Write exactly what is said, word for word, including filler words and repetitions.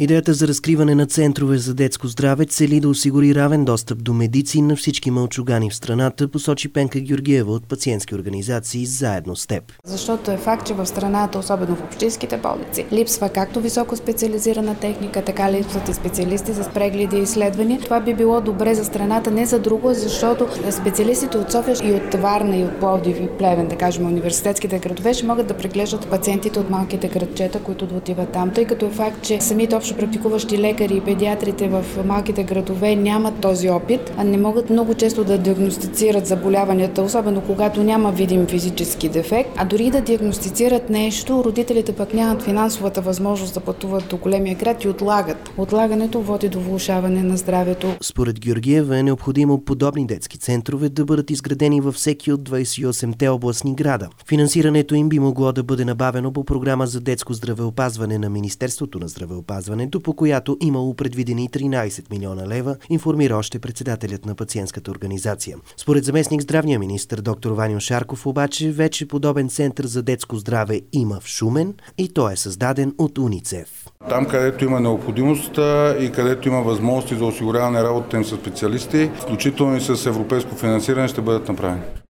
Идеята за разкриване на центрове за детско здраве цели да осигури равен достъп до медицин на всички малчугани в страната, посочи Пенка Георгиева от пациентски организации "Заедно с теб". Защото е факт, че в страната, особено в общинските болници, липсва както високо специализирана техника, така липсват и специалисти за прегледи и изследвания. Това би било добре за страната, не за друго, защото специалистите от София и от Варна и от Пловдив и Плевен, да кажем, университетските градове, ще могат да преглеждат пациентите от малките градчета, които да отиват там, тъй като е факт, че самите общо практикуващи лекари и педиатрите в малките градове нямат този опит, а не могат много често да диагностицират заболяванията, особено когато няма видим физически дефект, а дори да диагностицират нещо, родителите пък нямат финансовата възможност да пътуват до големия град и отлагат. Отлагането води до влошаване на здравето. Според Георгиева е необходимо подобни детски центрове да бъдат изградени във всеки от двадесет и осемте областни града. Финансирането им би могло да бъде набавено по програма за детско здравеопазване на Министерството на здравеопазването, по която имало предвидени тринадесет милиона лева, информира още председателят на пациентската организация. Според заместник здравния министър доктор Ваньо Шарков обаче вече подобен център за детско здраве има в Шумен и той е създаден от УНИЦЕФ. Там, където има необходимост и където има възможности за осигуряване работата им с специалисти, включително и с европейско финансиране, ще бъдат направени.